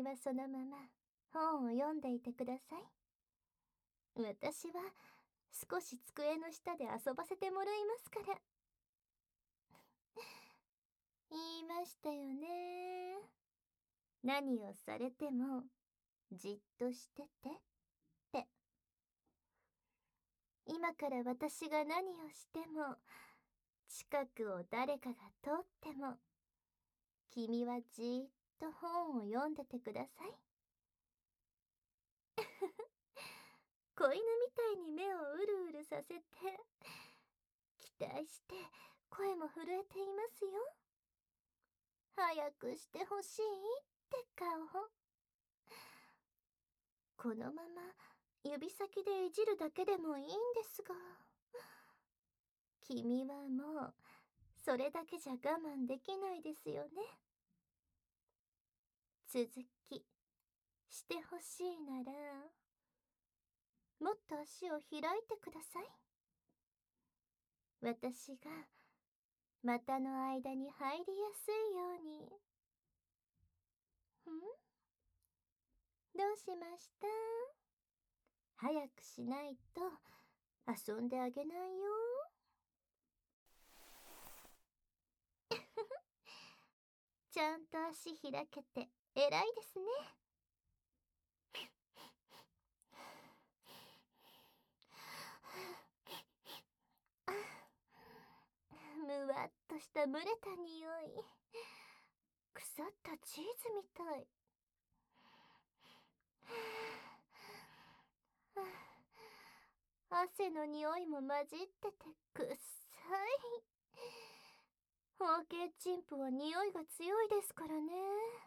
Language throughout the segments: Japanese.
はそのまま本を読んでいてください。私は少し机の下で遊ばせてもらいますから。言いましたよね。何をされてもじっとしててって。今から私が何をしても、近くを誰かが通っても、君はじーっと本を読んでてください。子犬みたいに目をうるうるさせて、期待して声も震えていますよ。早くしてほしいって顔。このまま指先でいじるだけでもいいんですが、君はもうそれだけじゃ我慢できないですよね。続きしてほしいなら、もっと足を開いてください。私が股の間に入りやすいように。どうしました？早くしないと遊んであげないよ。ちゃんと足開けて偉いですね。むわっとした蒸れた匂い。腐ったチーズみたい。汗の匂いも混じっててくっさい。包茎チンプは匂いが強いですからね。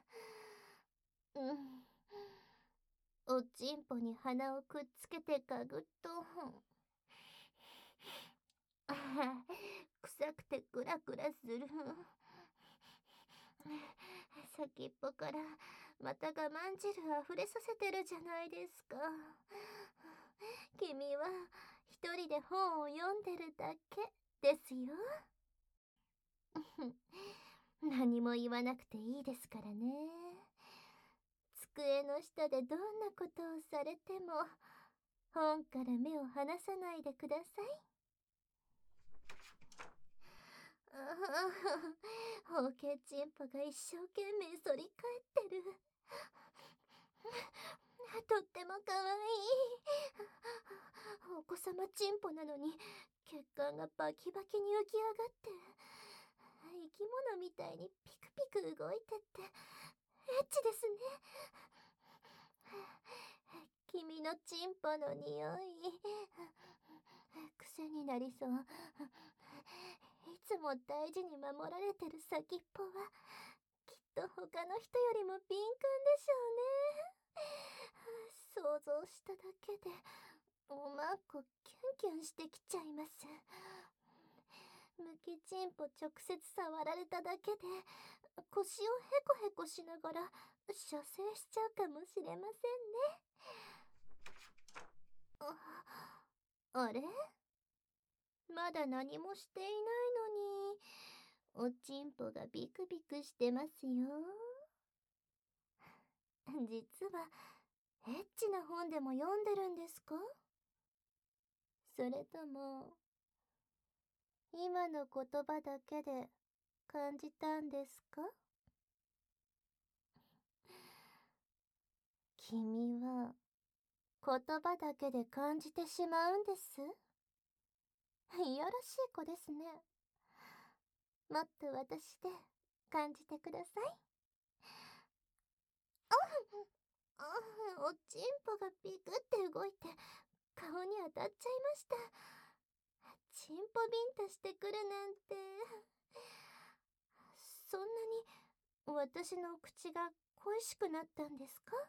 おちんぽに鼻をくっつけて嗅ぐと、臭くてクラクラする。先っぽからまた我慢汁溢れさせてるじゃないですか。君は一人で本を読んでるだけですよ。何も言わなくていいですからね。机の下でどんなことをされても本から目を離さないでください。包茎チンポが一生懸命反り返ってる。とってもかわいい。お子様チンポなのに血管がバキバキに浮き上がって、生き物みたいにピクピク動いてってエッチですね。君のチンポの匂い、癖になりそう。いつも大事に守られてる先っぽはきっと他の人よりも敏感でしょうね。想像しただけでおまんこキュンキュンしてきちゃいます。むきちんぽ直接触られただけで腰をヘコヘコしながら射精しちゃうかもしれませんね。あれ、まだ何もしていないのにおちんぽがビクビクしてますよ。実はエッチな本でも読んでるんですか？それとも今の言葉だけで感じたんですか？君は言葉だけで感じてしまうんです。いやらしい子ですね。もっと私で感じてください。おちんぽがビクって動いて顔に当たっちゃいました。ちんぽビンタしてくるなんて。そんなに私の口が恋しくなったんですか？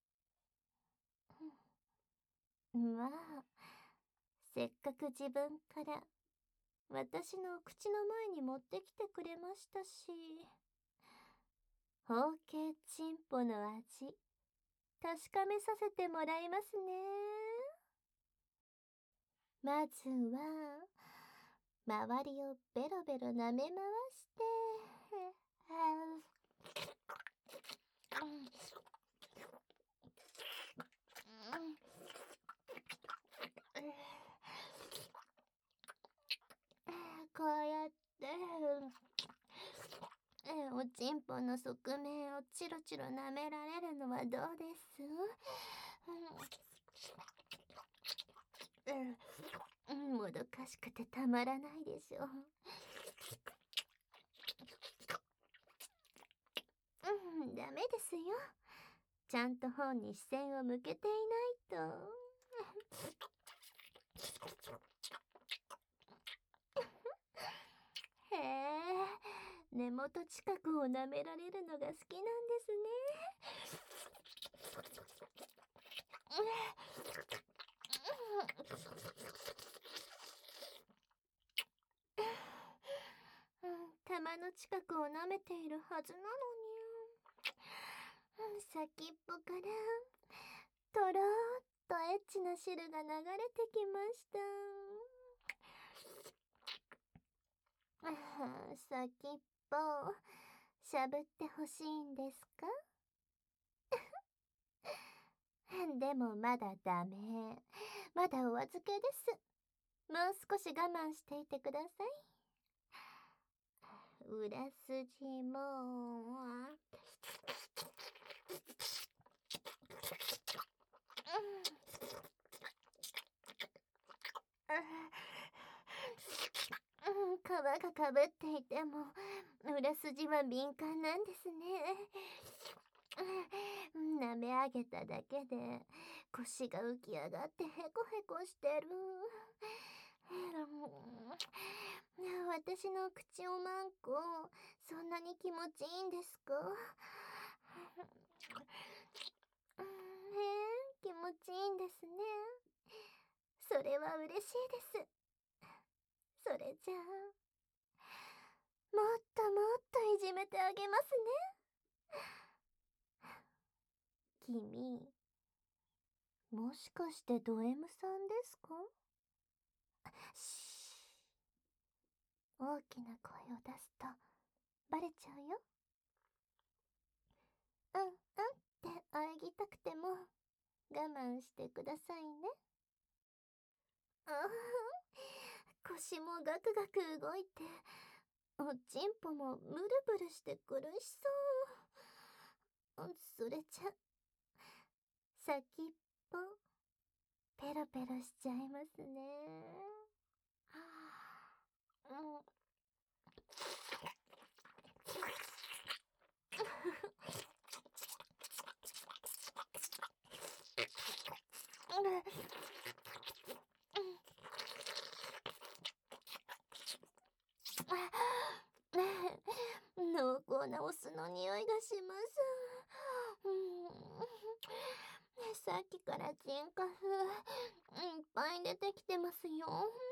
まあ、せっかく自分から私の口の前に持ってきてくれましたし、包茎チンポの味、確かめさせてもらいますね。まずは、周りをベロベロ舐め回して、 こうやって、おちんぽの側面をチロチロ舐められるのはどうです？もどかしくてたまらないでしょ。ダメですよ。ちゃんと本に視線を向けていないと。へえ、根元近くを舐められるのが好きなんですね。玉の近くを舐めているはずなのに。先っぽからとろーっとエッチな汁が流れてきました。先っぽしゃぶってほしいんですか？でもまだダメ。まだお預けです。もう少し我慢していてください。裏筋も、皮がかぶっていても裏筋は敏感なんですね。舐め上げただけで腰が浮き上がってヘコヘコしてる。私の口おまんこそんなに気持ちいいんですか？気持ちいいんですね。それは嬉しいです。それじゃあもっともっといじめてあげますね。君、もしかしてド M さんですか？しー、大きな声を出すとバレちゃうよ。って喘ぎたくても我慢してくださいね。腰もガクガク動いて、おちんぽもブルブルして苦しそう。それじゃ、先っぽ、ペロペロしちゃいますね。うん。濃厚なお酢の匂いがします。さっきからチンカスいっぱい出てきてますよ。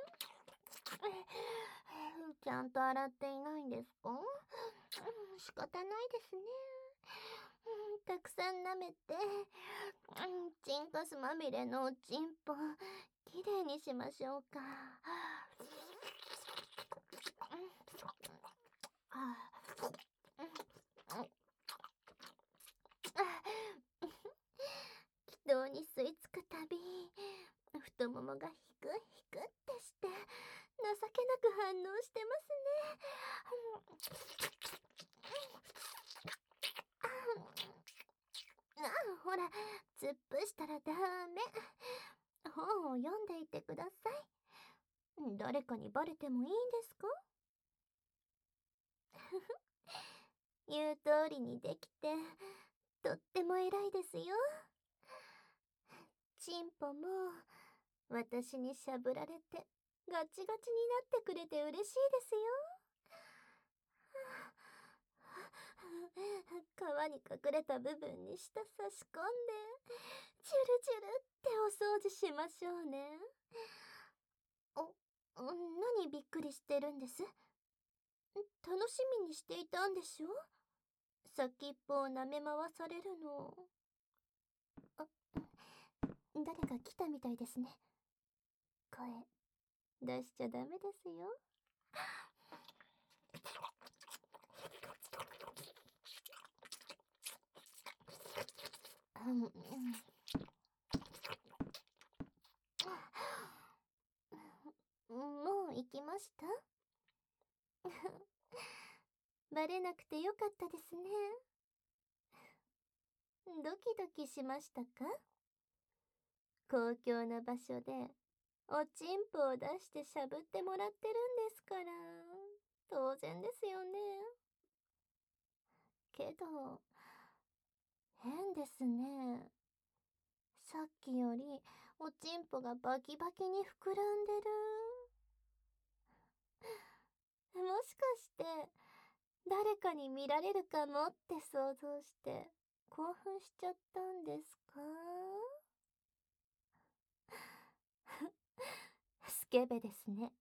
ちゃんと洗っていないんですか？仕方ないですね。たくさん舐めて、チンカスまみれのおちんぽきれいにしましょうか。気道に吸い付くたび太ももがヒクヒクってして情けなく反応してますね。ほら、突っ伏したらダメ。本を読んでいてください。誰かにバレてもいいんですか？言う通りにできて、とっても偉いですよ。チンポも、私にしゃぶられて、ガチガチになってくれて嬉しいですよ。皮に隠れた部分に舌差し込んで、チュルチュルってお掃除しましょうね。何びっくりしてるんです？楽しみにしていたんでしょ？先っぽを舐め回されるの。誰か来たみたいですね。声出しちゃダメですよ。 した？バレなくてよかったですね。ドキドキしましたか？公共な場所でおちんぽを出してしゃぶってもらってるんですから、当然ですよね。けど、変ですね。さっきよりおちんぽがバキバキに膨らんでる。もしかして誰かに見られるかもって想像して興奮しちゃったんですか？スケベですね。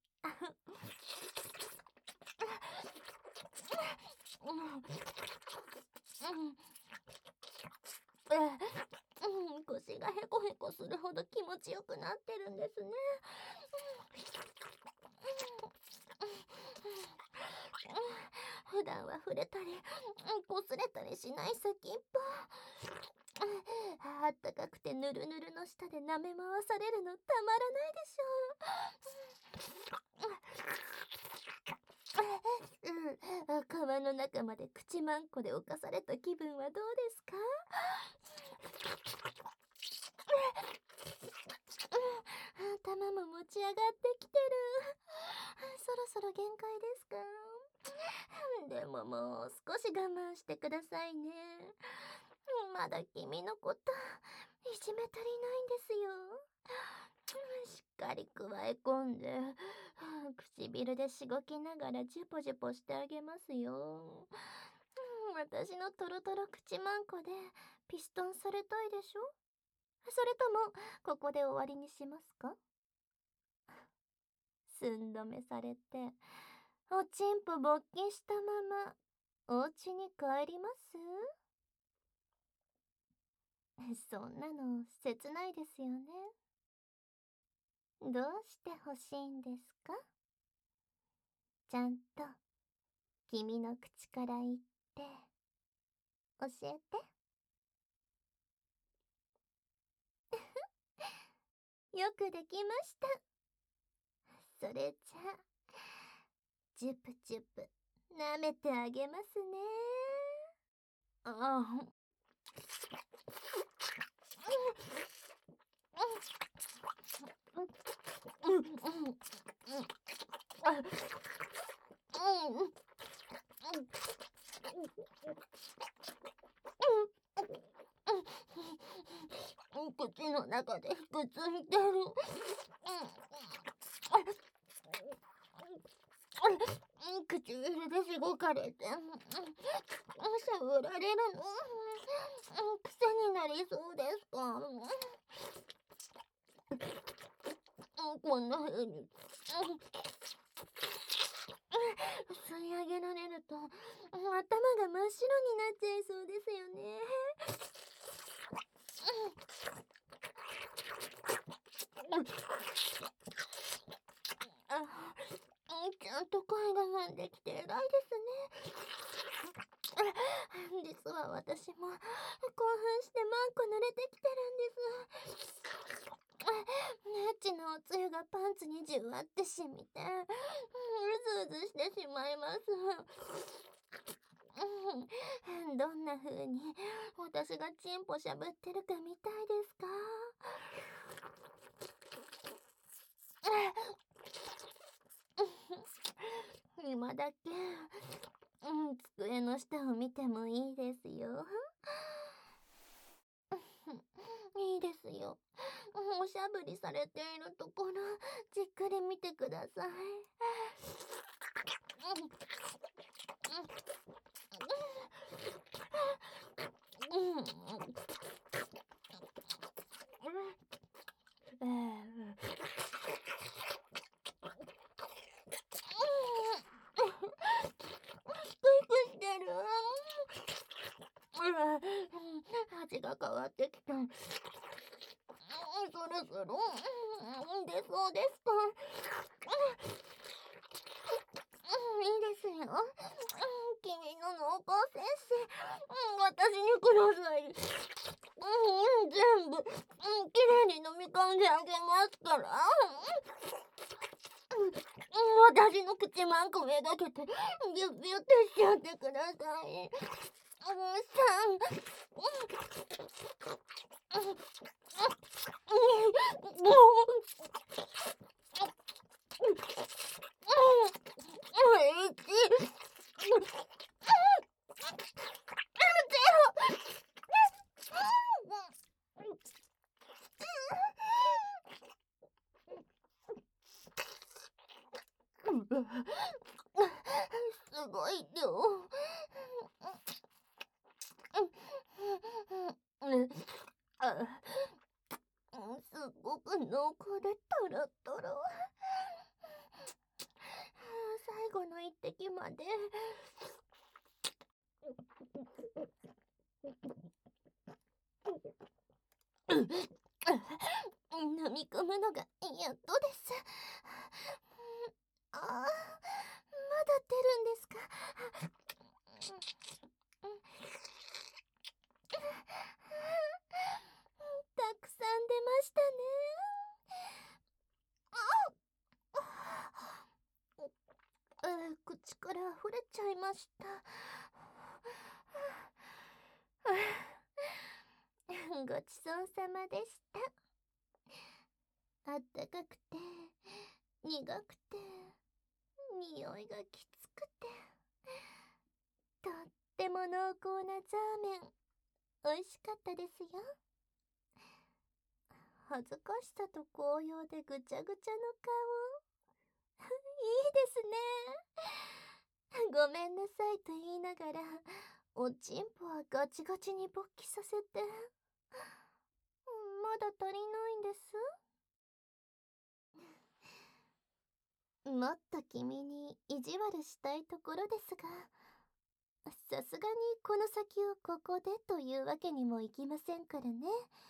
腰がヘコヘコするほど気持ちよくなってるんですね。普段は触れたり、擦れたりしない先っぽ。あったかくてぬるぬるの下で舐め回されるのたまらないでしょう。川の中まで口まんこで侵された気分はどうですか？頭も持ち上がってきてる。そろそろ限界ですか？でももう少し我慢してくださいね。まだ君のこといじめ足りないんですよ。しっかりくわえ込んで、唇でしごきながらジュポジュポしてあげますよ。私のトロトロ口まんこでピストンされたいでしょ？それともここで終わりにしますか？寸止めされておちんぽ勃起したままお家に帰ります？そんなの切ないですよね。どうして欲しいんですか？ちゃんと君の口から言って教えて。よくできました。それじゃあジュプジュプ舐めてあげますね。ああ。口の中でくっついてる。唇でしごかれて、しゃぶられるの。癖になりそうですか？こんな風に吸い上げられると頭が真っ白になっちゃいそうですよね。ちゃんと声我慢できて偉いですね。実は私も興奮してマンコ濡れてきてるんです。エッチなおつゆがパンツにじゅわってしみて、うずうずしてしまいます。どんな風に私がチンポしゃぶってるか見たいですか？今だけ、机の下を見てもいいですよ。いいですよ。おしゃぶりされているところ、じっくり見てください。してる。味が変わってきた。そろそろ出そうですか？いいですよ。君の濃厚摂取、私にください。全部、きれいに飲み込んであげますから。 私の口マンコめがけてギュッギュッてしちゃってください。さん。もう。すごい量。すっごく濃厚でトロトロ。最後の一滴まで。飲み込むのがやっとです。ああ、まだ出るんですか。たくさん出ましたね。口から溢れちゃいました。ごちそうさまでした。あったかくて、苦くて、匂いがきつくて、とっても濃厚なザーメン、美味しかったですよ。恥ずかしさと高揚でぐちゃぐちゃの顔。いいですね。ごめんなさいと言いながら、おちんぽはガチガチに勃起させて。まだ足りないんです。もっと君に意地悪したいところですが、さすがにこの先をここでというわけにもいきませんからね。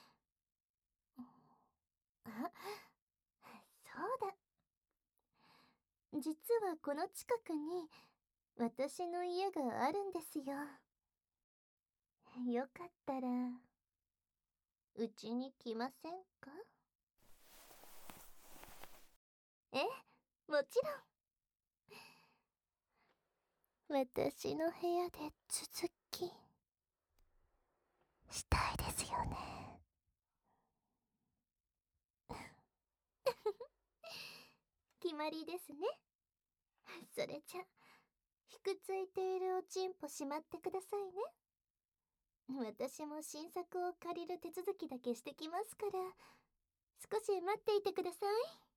あ、そうだ。実はこの近くに私の家があるんですよ。よかったら、うちに来ませんか？え、もちろん。私の部屋で続きしたいですよね。決まりですね。それじゃ、ひくついているおちんぽしまってくださいね。私も新作を借りる手続きだけしてきますから、少し待っていてください。